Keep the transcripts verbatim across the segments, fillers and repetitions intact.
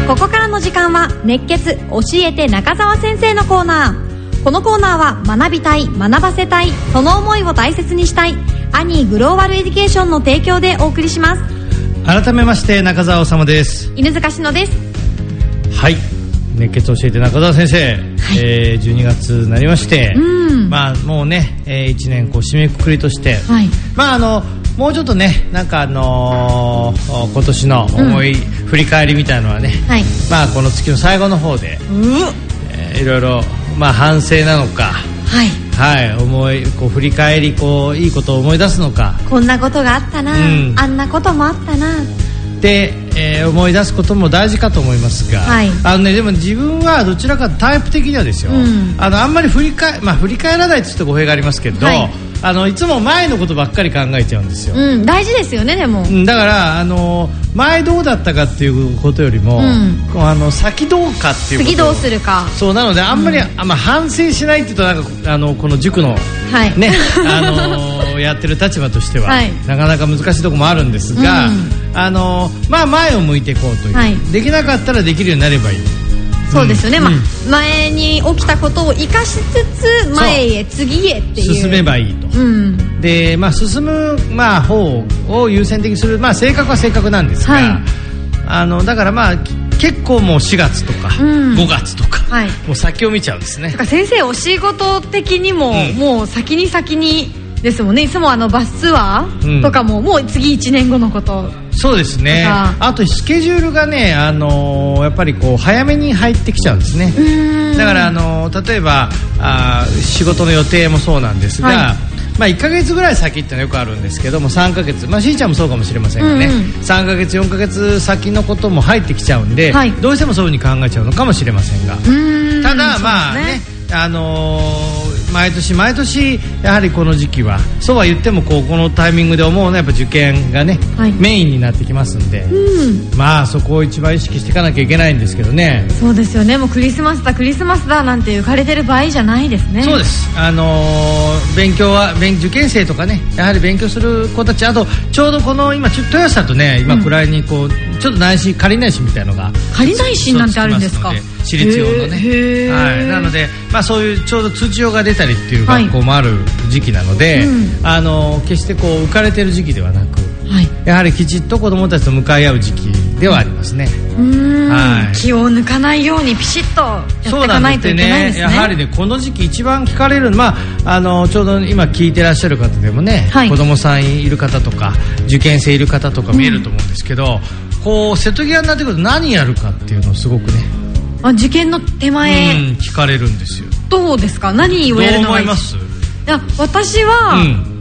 ここからの時間は熱血教えて中澤先生のコーナー。このコーナーは学びたい、学ばせたい、その思いを大切にしたいアニーグローバルエデュケーションの提供でお送りします。 改めまして中澤修です。 犬塚志乃です。 はい、熱血教えて中澤先生、はい、えー、じゅうにがつになりまして、うん、まあもうね、えー、いちねんこう締めくくりとして、はい、まああのもうちょっとね、なんかあのー、今年の思い、うん、振り返りみたいなのはね、はい、まあこの月の最後の方で、うん、えー、いろいろまあ反省なのか、はいはい、思いこう振り返り、こういいことを思い出すのか、 こんなことがあったな、うん、あんなこともあったなで、えー、思い出すことも大事かと思いますが、はい、あのね、でも自分はどちらかタイプ的にはですよ、うん、あのあんまり振り返、まあ、振り返らないとちょっと語弊がありますけど、はい、あのいつも前のことばっかり考えちゃうんですよ、 うん、大事ですよね。でも、 うん、だからあの前どうだったかっていうことよりも、うん、あの先どうかっていうこと、 次どうするか、 そうなのであんまり、うん、あまあ、反省しないっていうとなんかあのこの塾の、はいねあのやってる立場としては、はい、なかなか難しいところもあるんですが、うん、あのまあ、前を向いていこうという、はい、できなかったらできるようになればいい。 そうですよね、うん、まあ、前に起きたことを生かしつつ前へ次へっていう進めばいいと、うん、で、まあ、進む、まあ、方を優先的にする、まあ、性格は性格なんですが、はい、あのだからまあ結構もうしがつとか、うん、ごがつとか、はい、もう先を見ちゃうんですね。 だから先生お仕事的にも、うん、もう先に先にですもんね。いつもあのバスツアーとかも、うん、もう次いちねんごのこと。 そうですね。あとスケジュールがね、あのー、やっぱりこう早めに入ってきちゃうんですね。だからあのー、例えばあ仕事の予定もそうなんですが、はい、まあ、いっかげつぐらい先ってのはよくあるんですけども、さんかげつ、まあ、しーちゃんもそうかもしれませんがね、うんうん、さんかげつよんかげつ先のことも入ってきちゃうんで、はい、どうしてもそういう風に考えちゃうのかもしれませんが、うーん、ただまあね、あのー毎年毎年やはりこの時期はそうは言ってもこうこのタイミングで思うのはやっぱ受験がね、はい、メインになってきますんで、うん、まあそこを一番意識していかなきゃいけないんですけどね。 そうですよね。もうクリスマスだクリスマスだなんて浮かれてる場合じゃないですね。 そうです。あのー、勉強は勉受験生とかね、やはり勉強する子たち、あとちょうどこの今豊橋だとね、今くらいにこう、うん、ちょっと内申仮内申みたいなのが仮内申なんてあるんですか。 私立用のね、はい、なので、まあ、そういうちょうど通知表が出たりっていう学校もある時期なので、はい、うん、あの決してこう浮かれてる時期ではなく、はい、やはりきちっと子どもたちと向かい合う時期ではありますね。 うん、はい、気を抜かないようにピシッとやっていかないといけないですね。 やはりね、この時期一番聞かれる、まあ、あのちょうど今聞いてらっしゃる方でもね、はい、子どもさんいる方とか受験生いる方とか見えると思うんですけど、うん、こう瀬戸際になってくると何やるかっていうのをすごくね、 あ、受験の手前、 うん、聞かれるんですよ。 どうですか。何をやるのがいい。 どう思います？いや、私は、うん、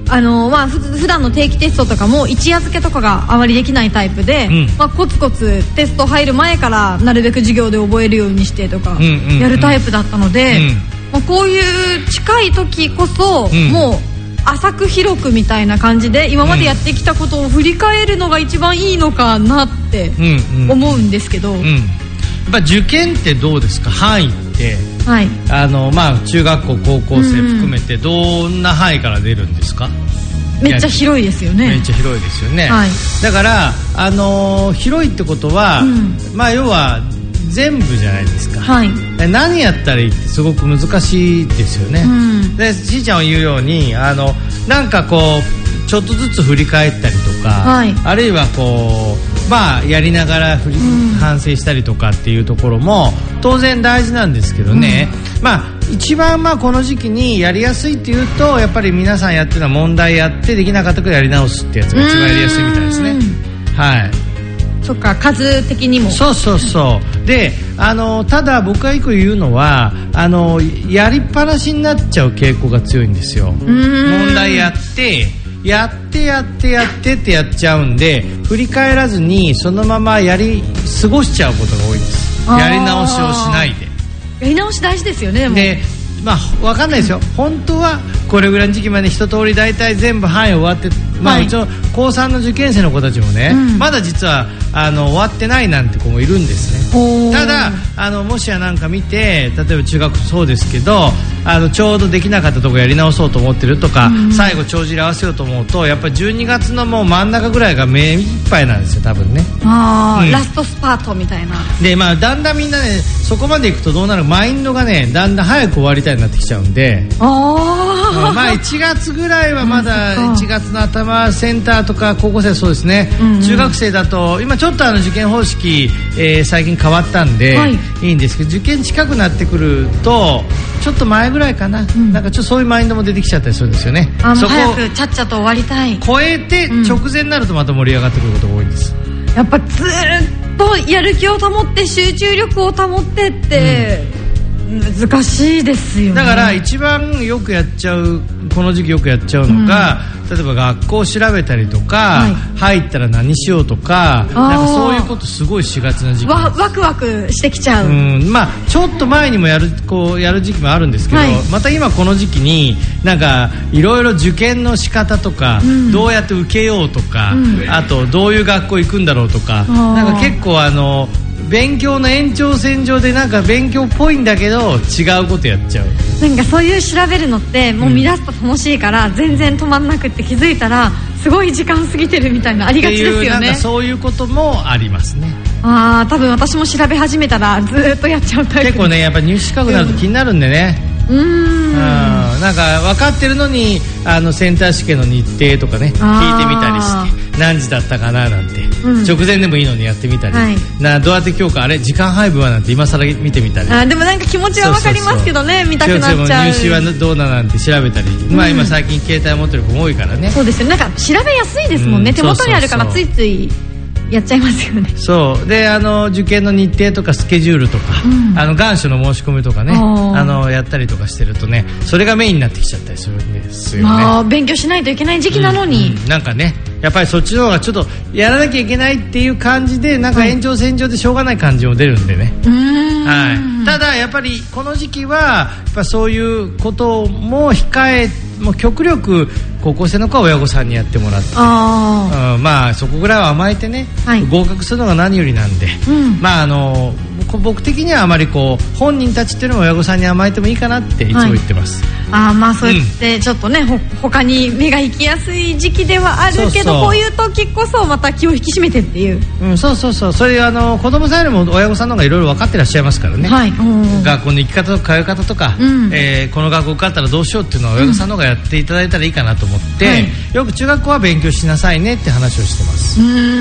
あのまあ、ふ普段の定期テストとかも一夜漬けとかがあまりできないタイプで、うん、まあ、コツコツテスト入る前からなるべく授業で覚えるようにしてとかやるタイプだったので、うんうんうん、まあ、こういう近い時こそ、うん、もう浅く広くみたいな感じで今までやってきたことを振り返るのが一番いいのかなって思うんですけど、うんうんうん、やっぱ受験ってどうですか。範囲って、はい、あのまあ、中学校高校生含めてどんな範囲から出るんですか。 めっちゃ広いですよね。 めっちゃ広いですよね、はい、だから、あのー、広いってことは、うん、まあ、要は全部じゃないですか、はい、何やったらいいってすごく難しいですよね、うん、でしーちゃんは言うように、あのなんかこうちょっとずつ振り返ったりとか、はい、あるいはこう、まあ、やりながら振り、うん、反省したりとかっていうところも当然大事なんですけどね、うん、まあ、一番まあこの時期にやりやすいっていうと、やっぱり皆さんやってるのは問題やってできなかったからやり直すってやつが一番やりやすいみたいですね。はい。 そっか、数的にも。 そうそうそうで、あのただ僕が一個言うのは、あのやりっぱなしになっちゃう傾向が強いんですよ。問題やってやってやってやってってやっちゃうんで、振り返らずにそのままやり過ごしちゃうことが多いです。やり直しをしないで。 やり直し大事ですよね。でもで、まあ、分かんないですよ、うん、本当はこれぐらいの時期まで一通り大体全部範囲終わって、まあ、はい、うちの高さんの受験生の子たちもね、うん、まだ実はあの終わってないなんて子もいるんですね。ただあのもしやなんか見て、例えば中学そうですけど、あのちょうどできなかったところやり直そうと思ってるとか、うん、最後帳尻合わせようと思うと、やっぱりじゅうにがつのもう真ん中ぐらいが目いっぱいなんですよ多分ね。 あ、うん、ラストスパートみたいなで、まあ、だんだんみんなねそこまでいくとどうなるか、マインドがねだんだん早く終わりたいになってきちゃうんで、 あ、 まあいちがつぐらいはまだいちがつの頭センターとか高校生はそうですね、うんうん、中学生だと今ちょっとあの受験方式、えー、最近変わったんで、はい、いいんですけど、受験近くなってくるとちょっと前ぐらいかな、うん、なんかちょっとそういうマインドも出てきちゃったりするんですよね。 あ、そこ早くちゃっちゃと終わりたい超えて直前になるとまた盛り上がってくることが多いんです、 うん、やっぱずっとやる気を保って集中力を保ってって、うん、難しいですよね。 だから一番よくやっちゃう、この時期よくやっちゃうのが、うん、例えば学校を調べたりとか、はい、入ったら何しようとか、なんかそういうことすごいしがちな時期わワクワクしてきちゃう、うん、 まあ、ちょっと前にもやるこうやる時期もあるんですけど、はい、また今この時期になんかいろいろ受験の仕方とか、うん、どうやって受けようとか、うん、あとどういう学校行くんだろうとか、なんか結構あの勉強の延長線上でなんか勉強っぽいんだけど違うことやっちゃう。 なんかそういう調べるのってもう見出すと楽しいから、うん、全然止まんなくって気づいたらすごい時間過ぎてるみたいなありがちですよね。 なんかそういうこともありますね。 ああ、多分私も調べ始めたらずっとやっちゃうタイプ。 結構ねやっぱ入試資格になると気になるんでね、うん、うんなんか分かってるのにあのセンター試験の日程とかね聞いてみたりして何時だったかななんて、うん、直前でもいいのにやってみたり、はい、などうやって今日かあれ時間配分はなんて今更見てみたり、 あでもなんか気持ちは分かりますけどね、見たくなっちゃう。 入試はどうだなんて調べたり、うん、まあ今最近携帯持ってる子も多いからね。 そうですよ、なんか調べやすいですもんね、うん、手元にあるからついついやっちゃいますよね。 そうで、あの受験の日程とかスケジュールとか、うん、あの願書の申し込みとかね、あのやったりとかしてるとね、それがメインになってきちゃったりするんですよね。 まあ、勉強しないといけない時期なのに、 うんうん、なんかねやっぱりそっちの方がちょっとやらなきゃいけないっていう感じで、なんか延長線上でしょうがない感じも出るんでね、うん、はい、ただやっぱりこの時期はやっぱそういうことも控え、もう極力高校生の子は親御さんにやってもらって、あ、うん、まあそこぐらいは甘えてね、はい、合格するのが何よりなんで、うん、まああの僕的にはあまりこう本人たちっていうのも親御さんに甘えてもいいかなっていつも言ってます、 はい、あまあそうやってちょっとね、うん、ほ他に目が行きやすい時期ではあるけど、そうそう、こういう時こそまた気を引き締めてっていう、 うん、そうそうそう、それあの子供さんよりも親御さんの方がいろいろ分かってらっしゃいますからね、はい、学校の行き方とか通い方とか、うん、えー、この学校受かったらどうしようっていうのは親御さんの方がやっていただいたらいいかなと思って、うん、はい、よく中学校は勉強しなさいねって話をしてます。うんうんうんうん、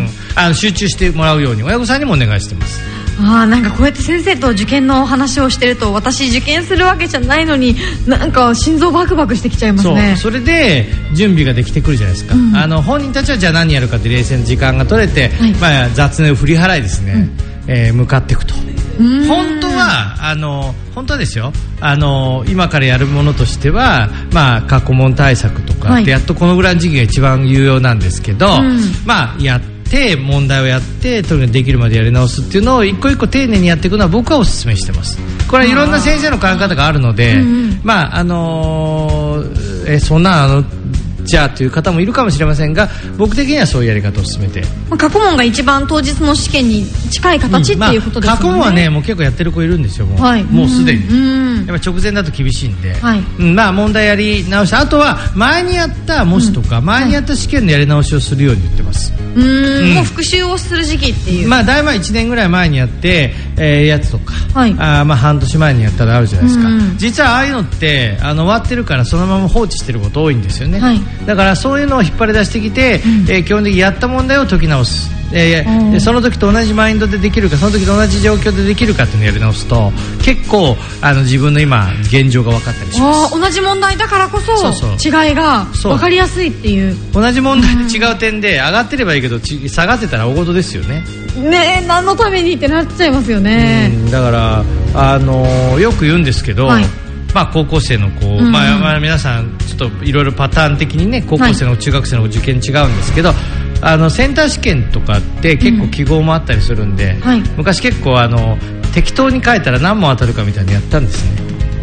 あの集中してもらうように親御さんにもお願いしてます。 あー、なんかこうやって先生と受験の話をしてると、私受験するわけじゃないのになんか心臓バクバクしてきちゃいますね。 そう、それで準備ができてくるじゃないですか、うん、あの本人たちはじゃあ何やるかって冷静な時間が取れて、はい、まあ、雑念を振り払いですね、うん、えー、向かっていくと。本当はあの本当はですよ、あの今からやるものとしては、まあ、過去問対策とか、はい、でやっとこのぐらいの時期が一番有用なんですけど、うん、まあやって問題をやってとにかくできるまでやり直すっていうのを一個一個丁寧にやっていくのは僕はお勧めしてます。これはいろんな先生の考え方があるので、うん、まああのー、えそんなあのじゃあという方もいるかもしれませんが、僕的にはそういうやり方を進めて、 過去問が一番当日の試験に近い形、うん、っていうことですよね、まあ、過去問はねもう結構やってる子いるんですよ、もう、はい、もうすでに、うん、やっぱ直前だと厳しいんで、はい、うん、まあ問題やり直して、あとは前にやった模試とか、うん、前にやった試験のやり直しをするように言ってます。 うーん、もう復習をする時期っていう、 まあだいぶいちねんぐらい前にやって、えー、やつとか、はい、あまあ半年前にやったらあるじゃないですか、うん、実はああいうのってあの終わってるからそのまま放置してること多いんですよね、はい、だからそういうのを引っ張り出してきて、うん、えー、基本的にやった問題を解き直す、えー、でその時と同じマインドでできるか、その時と同じ状況でできるかっていうのをやり直すと結構あの自分の今現状が分かったりします。 あ、同じ問題だからこそ違いが分かりやすいっていう。 同じ問題で違う点で上がってればいいけどち下がってたら大事ですよね。 ねえ、何のためにってなっちゃいますよね。 うん、だからあのー、よく言うんですけど、はい、まあ、高校生の子、うん、まあまあ、皆さんちょっといろいろパターン的にね高校生の中学生の受験違うんですけど、はい、あのセンター試験とかって結構記号もあったりするんで、うん、はい、昔結構あの適当に書いたら何問当たるかみたいにやったんですね。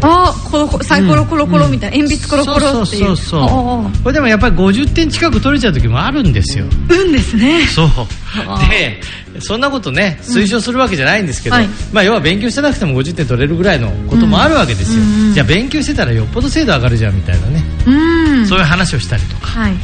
ああコロコロサイコロコロコロみたいな、うん、鉛筆コロコロっていう、 そうそうそうそう。これでもやっぱりごじゅってん近く取れちゃう時もあるんですよ。 うんですね。 そうでそんなことね推奨するわけじゃないんですけど、うんはい、まあ要は勉強してなくてもごじゅってん取れるぐらいのこともあるわけですよ、うん、じゃあ勉強してたらよっぽど精度上がるじゃんみたいなね、うん、そういう話をしたりとか、はい、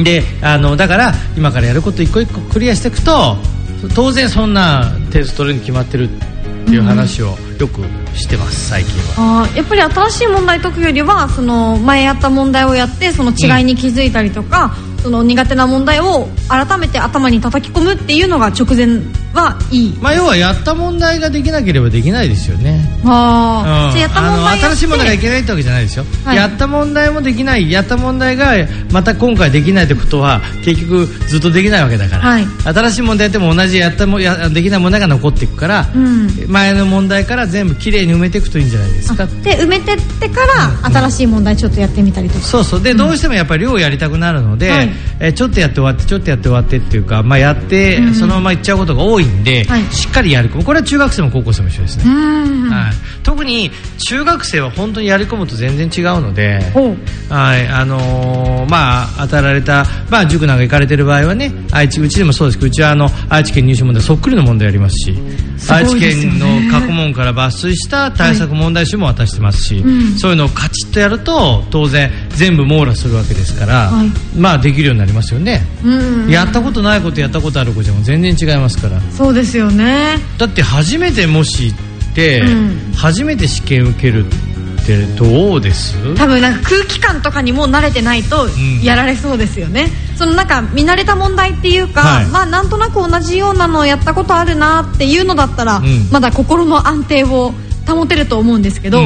であのだから今からやること一個一個クリアしていくと当然そんな点数取れるに決まってるっていう話をよくしてます最近は。 あやっぱり新しい問題解くよりはその前やった問題をやってその違いに気づいたりとか、うん、その苦手な問題を改めて頭に叩き込むっていうのが直前はいい、 まあ、要はやった問題ができなければできないですよね。 あ、 うん、じゃやった問題新しい問題がいけないってわけじゃないですよ、はい、やった問題もできないやった問題がまた今回できないってことは結局ずっとできないわけだから、はい、新しい問題やっても同じやったもやできない問題が残っていくから、うん、前の問題から全部きれいに埋めていくといいんじゃないですか。 で埋めてってから、うん、新しい問題ちょっとやってみたりとか、 そうそうで、うん、どうしてもやっぱり量をやりたくなるので、はい、えちょっとやって終わってちょっとやって終わってっていうか、まあ、やって、うん、そのままいっちゃうことが多いんで、はい、しっかりやり込む。これは中学生も高校生も一緒ですね、はい、特に中学生は本当にやり込むと全然違うので、はいあのー、まあ当たられた、まあ、塾なんか行かれてる場合はね愛知うちでもそうですけどうちはあの愛知県入試問題そっくりの問題やりますしす愛知県の過去問から抜粋した対策問題集も渡してますし、はいうん、そういうのをカチッとやると当然全部網羅するわけですから、はい、まあできるようになりますよね、うんうん、やったことない子とやったことある子じゃも全然違いますから。 そうですよね。 だって初めてもし行って、うん、初めて試験受けるってどうです？ 多分なんか空気感とかにも慣れてないとやられそうですよね、うん、そのなんか見慣れた問題っていうか、はい、まあなんとなく同じようなのをやったことあるなっていうのだったら、うん、まだ心の安定を保てると思うんですけど、うん、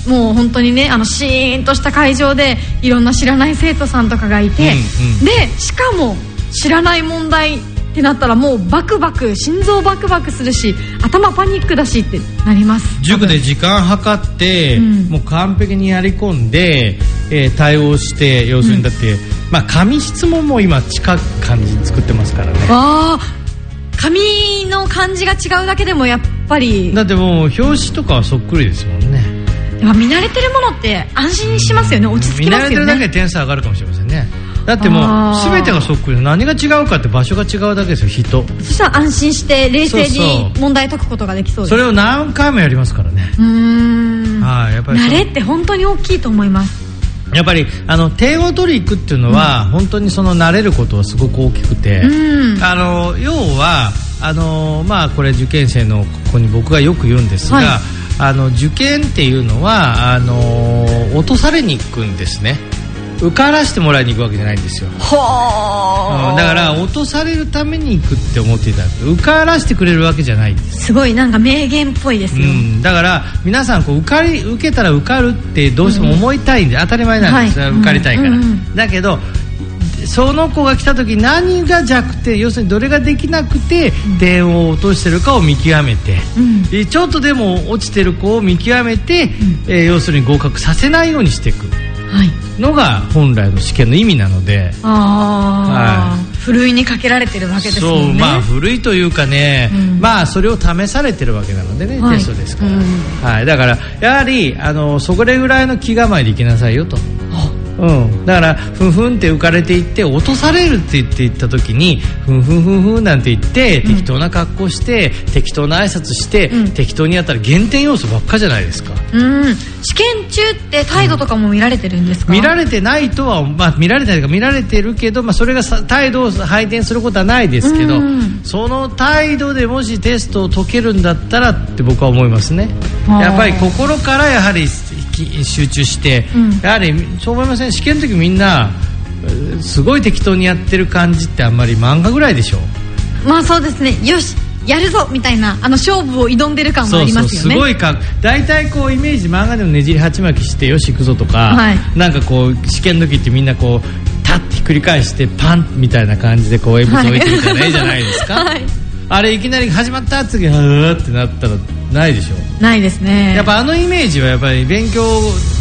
もう本当にねあのシーンとした会場でいろんな知らない生徒さんとかがいて、うんうん、でしかも知らない問題ってなったらもうバクバク心臓バクバクするし頭パニックだしってなります。 塾で時間計って、うん、もう完璧にやり込んで、えー、対応して要するにだって、うんまあ、紙質問も今近く感じに作ってますからね。 あ紙の漢字が違うだけでもやっぱりだってもう表紙とかはそっくりですもんね。 でも見慣れてるものって安心しますよね、落ち着きますよね。 見慣れてるだけで点数上がるかもしれませんね。だってもう全てがそっくり何が違うかって場所が違うだけですよ人。 そしたら安心して冷静に問題解くことができそうです。 それを何回もやりますからね。 うーん、はい、やっぱり慣れって本当に大きいと思います。 やっぱりあの点を取りに行くっていうのは、うん、本当にその慣れることはすごく大きくて、うん、あの要はあの、まあ、これ受験生のここに僕がよく言うんですが、はい、あの受験っていうのはあの落とされに行くんですね。受からしてもらいに行くわけじゃないんですよ。は、うん、だから落とされるために行くって思っていただく。受からしてくれるわけじゃないんです。 すごいなんか名言っぽいですよ、うん、 だから皆さんこう受かり受けたら受かるってどうしても思いたいんで、うん、当たり前なんです、はい、受かりたいから、うんうん、だけどその子が来た時何が弱点要するにどれができなくて点を落としてるかを見極めて、うん、ちょっとでも落ちてる子を見極めて、うんえー、要するに合格させないようにしていくのが本来の試験の意味なので、 あ、はい、ふるいにかけられてるわけですもんね。 そう、まあ、ふるいというかね、うん、まあそれを試されてるわけなのでね、はい、テストですから、うんはい、だからやはりあのそれぐらいの気構えでいきなさいよと。うん、だからふんふんって浮かれていって落とされるって言っていった時にふんふんふんふんなんて言って、うん、適当な格好して適当な挨拶して、うん、適当にやったら減点要素ばっかじゃないですか。 うん、試験中って態度とかも見られてるんですか？ うん、見られてないとは、まあ、見られてないか見られてるけど、まあ、それが態度を配点することはないですけど、うん、その態度でもしテストを解けるんだったらって僕は思いますね。やっぱり心からやはり集中して、うん、やはりそう思いません？試験の時みんなすごい適当にやってる感じってあんまり漫画ぐらいでしょ。 まあそうですね。よしやるぞみたいなあの勝負を挑んでる感もありますよね。 そうそうすごいか大体こうイメージ漫画でもねじり鉢巻きしてよし行くぞとか、はい、なんかこう試験の時ってみんなこうタッてひっくり返してパンみたいな感じでこう鉛筆置いてみたいな絵じゃないですか、はい、あれいきなり始まった次はーってなったらないでしょ。 ないですね。 やっぱあのイメージはやっぱり勉強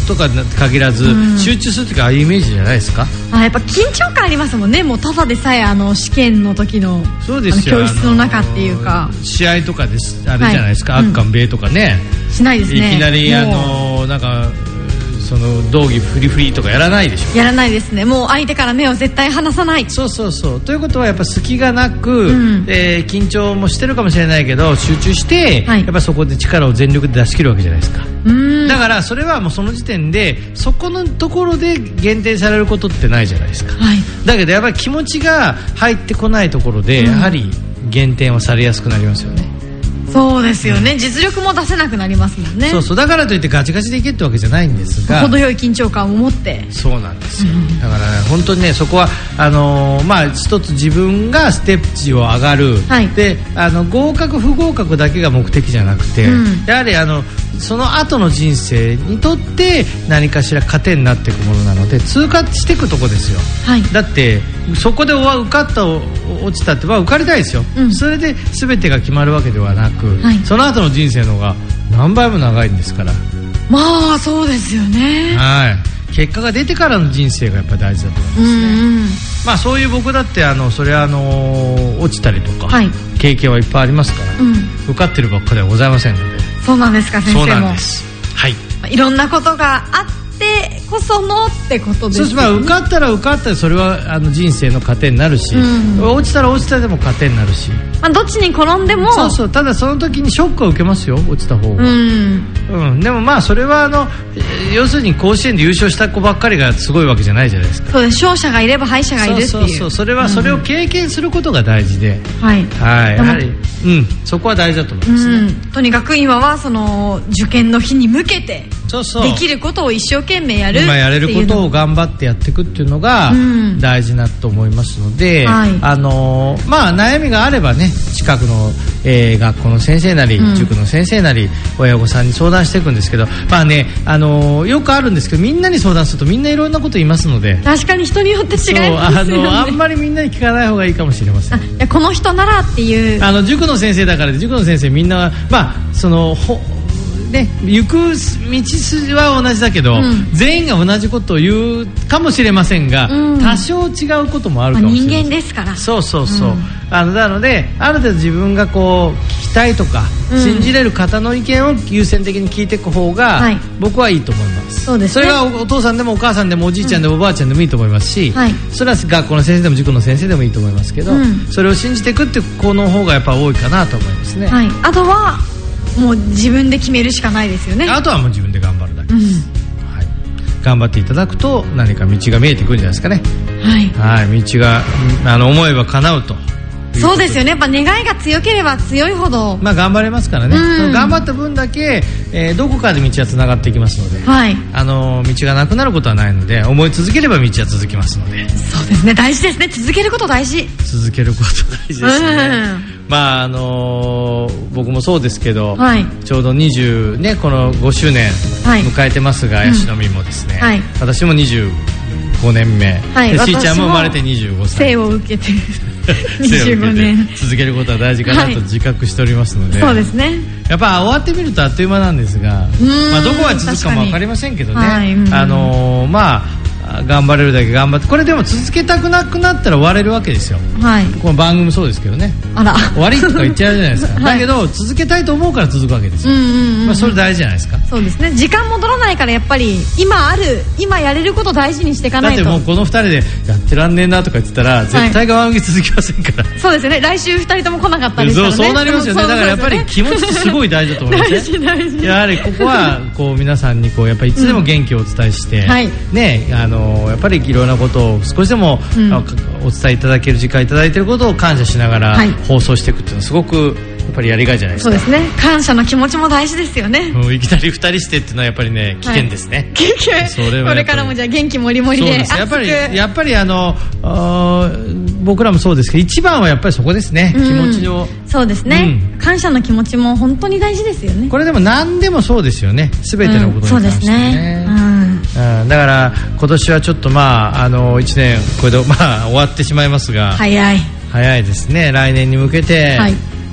とか限らず、うん、集中するときはああいうイメージじゃないですか。 あ、やっぱ緊張感ありますもんね。もうただでさえあの試験の時の、 そうですよ、 教室の中っていうか、 試合とかです、あれじゃないですか、はい、アッカンベイとかね、 うん、しないですね。 いきなりあのなんかその道着フリフリとかやらないでしょ。 やらないですね。もう相手から目を絶対離さない。 そうそうそう。ということはやっぱ隙がなく、うん、えー、緊張もしてるかもしれないけど集中して、はい、やっぱそこで力を全力で出し切るわけじゃないですか。うん、だからそれはもうその時点でそこのところで限定されることってないじゃないですか。はい、だけどやっぱり気持ちが入ってこないところで、うん、やはり減点はされやすくなりますよね。 そうですよね、うん、実力も出せなくなりますもんね。 そうそう、だからといってガチガチでいけってわけじゃないんですが、 程よい緊張感を持って。 そうなんですよ、うん、だから、ね、本当にねそこはあのー、まあ一つ自分がステップ値を上がる、はい、であの合格不合格だけが目的じゃなくて、うん、やはりあのその後の人生にとって何かしら糧になっていくものなので通過していくとこですよ、はい、だってそこで受かった落ちたっては受かりたいですよ、うん、それで全てが決まるわけではなく、はい、その後の人生の方が何倍も長いんですから。 まあそうですよね、 はい、結果が出てからの人生がやっぱり大事だと思いますね、うんうん、まあそういう僕だってあのそれはあの落ちたりとか、はい、経験はいっぱいありますから、うん、受かってるばっかではございませんので。 そうなんですか先生も。 そうなんです、はい、 いろんなことがあってこそのってことですね。 そうです、まあ、受かったら受かったらそれはあの人生の糧になるし、うん、落ちたら落ちたでも糧になるし、 まあ、どっちに転んでもそうそう、ただその時にショックを受けますよ落ちた方が、うんうん、でもまあそれはあの要するに甲子園で優勝した子ばっかりがすごいわけじゃないじゃないですか。 そうです、勝者がいれば敗者がいるっていう。 そうそうそう、それはそれを経験することが大事で、うん、はい、はい、やはり、うん、そこは大事だと思いますね、うん、 とにかく今はその受験の日に向けてそうそうできることを一生懸命やるっていうの、 今やれることを頑張ってやっていくっていうのが大事なと思いますので、うん、はい、あのー、まあ悩みがあればね近くの、えー、学校の先生なり、うん、塾の先生なり親御さんに相談していくんですけど、まあね、あのー、よくあるんですけどみんなに相談するとみんないろんなこと言いますので、 確かに人によって違いますよね。 あのあんまりみんなに聞かない方がいいかもしれません。 あ、いやこの人ならっていう、 あの塾の先生だから塾の先生みんなまあそのほね、行く道筋は同じだけど、うん、全員が同じことを言うかもしれませんが、うん、多少違うこともあるかもしれない、まあ、人間ですから。そうそうそう、うん、あのなのである程度自分がこう聞きたいとか、うん、信じれる方の意見を優先的に聞いていく方が、はい、僕はいいと思います。そうですね、それは お, お父さんでもお母さんでもおじいちゃんでもおばあちゃんでもいいと思いますし、はい、それは学校の先生でも塾の先生でもいいと思いますけど、うん、それを信じていくってこの方がやっぱ多いかなと思いますね、 はい、あとはもう自分で決めるしかないですよね。 あとはもう自分で頑張るだけです、うん、はい、頑張っていただくと何か道が見えてくるんじゃないですかね。はい、はい、道があの思えば叶うと。 そうですよね、やっぱ願いが強ければ強いほど、 まあ、頑張れますからね、うん、その頑張った分だけ、えー、どこかで道はつながっていきますので、はい、あの道がなくなることはないので思い続ければ道は続きますので。 そうですね、大事ですね、続けること大事、 続けること大事ですね、うん、まああのー、僕もそうですけど、はい、ちょうどにじゅう、ね、このごしゅうねん迎えてますが、はい、ヤシの実もですね、うん、はい、私もにじゅうごねんめ、はい、しーちゃんも生まれてにじゅうごさい、 生を受けてにじゅうごねん続けることは大事かなと自覚しておりますので、 はい、そうですね、 やっぱ終わってみるとあっという間なんですが、まあ、どこが続くかも分かりませんけどね、はい、あのー、まあ頑張れるだけ頑張って、これでも続けたくなくなったら終われるわけですよ、はい、この番組もそうですけどね、あら終わりとか言っちゃうじゃないですか、はい、だけど続けたいと思うから続くわけですよ、うんうんうんうん、まあ、それ大事じゃないですか。 そうですね、時間戻らないからやっぱり今ある今やれることを大事にしていかないと。 だってもうこのふたりでやってらんねえなとか言ってたら絶対番組続きませんから、はい、 そうですね、来週ふたりとも来なかったりしたらね、 そう、そうなりますよね。だからやっぱり気持ちってすごい大事だと思いますね大事大事、やはりここはこう皆さんにこうやっぱりいつでも元気をお伝えして、うん、はい、ね、あのやっぱりいろんなことを少しでも、うん、お伝えいただける時間いただいていることを感謝しながら放送していくっていうのはすごくやっぱりやりがいじゃないですか。 そうですね、感謝の気持ちも大事ですよね、 うん、いきなりふたりしてっていうのはやっぱりね危険ですね、 はい、危険、それはこれからもじゃあ元気もりもりで、そうですやっぱりやっぱりあのあ僕らもそうですけど一番はやっぱりそこですね、うん、気持ちを、 そうですね、うん、感謝の気持ちも本当に大事ですよね。 これでも何でもそうですよね、全てのことに関してね、うん、そうですね、うんうん、だから今年はちょっとまああのいちねんこれでまあ終わってしまいますが、 早い早いですね。来年に向けて、はい、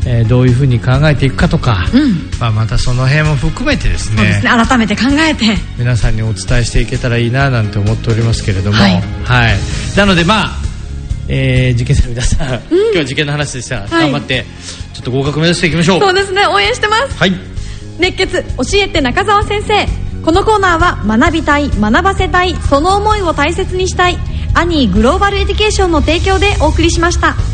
えー、どういうふうに考えていくかとか、うん、まあ、またその辺も含めてですね、 そうですね、改めて考えて皆さんにお伝えしていけたらいいななんて思っておりますけれども、はい、はい、なのでまあ、えー、受験生の皆さん、うん、今日は受験の話でした、はい、頑張ってちょっと合格目指していきましょう。 そうですね、応援してます。 はい、 熱血教えて中澤先生。このコーナーは学びたい、学ばせたい、その思いを大切にしたいアニーグローバルエデュケーションの提供でお送りしました。